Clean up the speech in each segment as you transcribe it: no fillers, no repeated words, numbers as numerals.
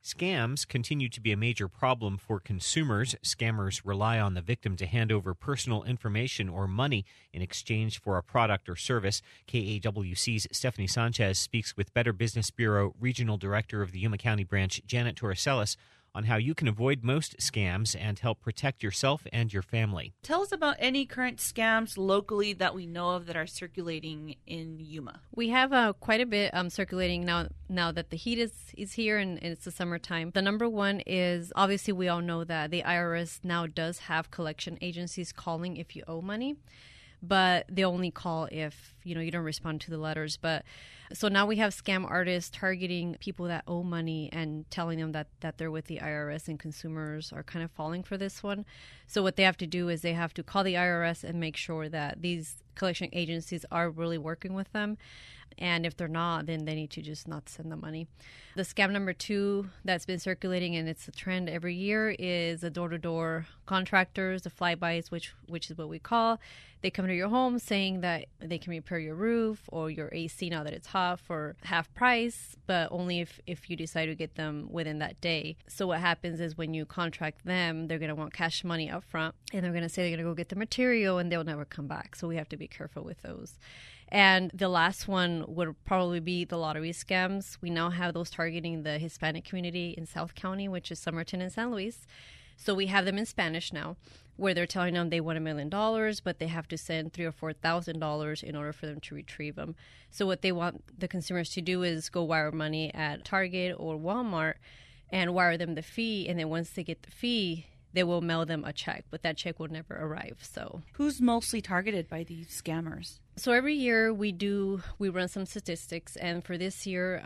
Scams continue to be a major problem for consumers. Scammers rely on the victim to hand over personal information or money in exchange for a product or service. KAWC's Stephanie Sanchez speaks with Better Business Bureau Regional Director of the Yuma County Branch, Janet Torresellas, on how you can avoid most scams and help protect yourself and your family. Tell us about any current scams locally that we know of that are circulating in Yuma. We have quite a bit circulating now that the heat is here and it's the summertime. The number one is, obviously we all know that the IRS now does have collection agencies calling if you owe money, but they only call if you don't respond to the letters. But so now we have scam artists targeting people that owe money and telling them that they're with the IRS, and consumers are kind of falling for this one. So what they have to do is they have to call the IRS and make sure that these collection agencies are really working with them. And if they're not, then they need to just not send the money. The scam number two that's been circulating, and it's a trend every year, is the door-to-door contractors, the flybys, which is what we call. They come to your home saying that they can repair your roof or your AC now that it's hot for half price, but only if you decide to get them within that day. So what happens is when you contract them, they're going to want cash money up front, and they're going to say they're going to go get the material, and they'll never come back. So we have to be careful with those. And the last one would probably be the lottery scams. We now have those targeting the Hispanic community in South County, which is Somerton and San Luis. So we have them in Spanish now, where they're telling them they won $1 million, but they have to send $3,000 or $4,000 in order for them to retrieve them. So what they want the consumers to do is go wire money at Target or Walmart and wire them the fee, and then once they get the fee, they will mail them a check, but that check will never arrive. So who's mostly targeted by these scammers? So every year we run some statistics, and for this year,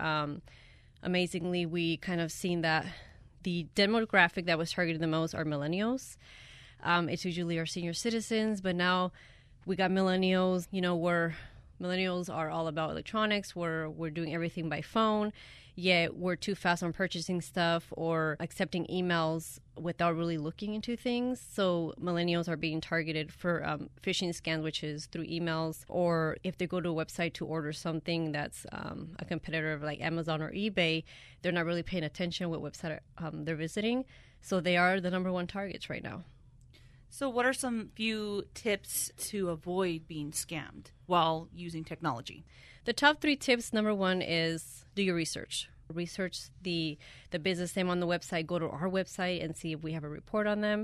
amazingly, we kind of seen that the demographic that was targeted the most are millennials. It's usually our senior citizens, but now we got millennials, where millennials are all about electronics. We're doing everything by phone, yet we're too fast on purchasing stuff or accepting emails without really looking into things. So millennials are being targeted for phishing scams, which is through emails, or if they go to a website to order something that's a competitor of like Amazon or eBay, they're not really paying attention what website they're visiting. So they are the number one targets right now. So what are some few tips to avoid being scammed while using technology? The top 3 tips, number one is do your research. Research the business name on the website. Go to our website and see if we have a report on them.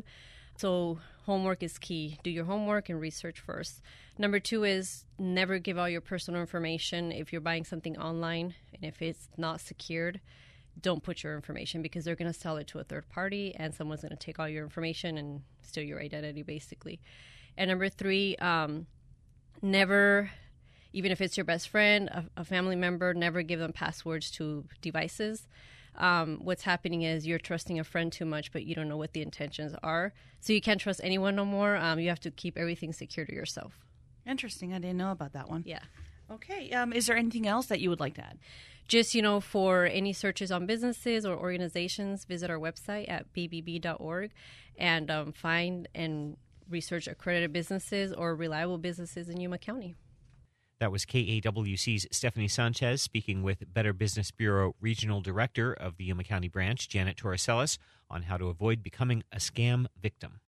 So homework is key. Do your homework and research first. Number 2 is never give out your personal information if you're buying something online, and if it's not secured, don't put your information, because they're going to sell it to a third party and someone's going to take all your information and steal your identity, basically. And number 3, never, even if it's your best friend, a family member, never give them passwords to devices. What's happening is you're trusting a friend too much, but you don't know what the intentions are. So you can't trust anyone no more. You have to keep everything secure to yourself. Interesting. I didn't know about that one. Yeah. Okay. Is there anything else that you would like to add? Just, for any searches on businesses or organizations, visit our website at bbb.org and find and research accredited businesses or reliable businesses in Yuma County. That was KAWC's Stephanie Sanchez speaking with Better Business Bureau Regional Director of the Yuma County Branch, Janet Torresellas, on how to avoid becoming a scam victim.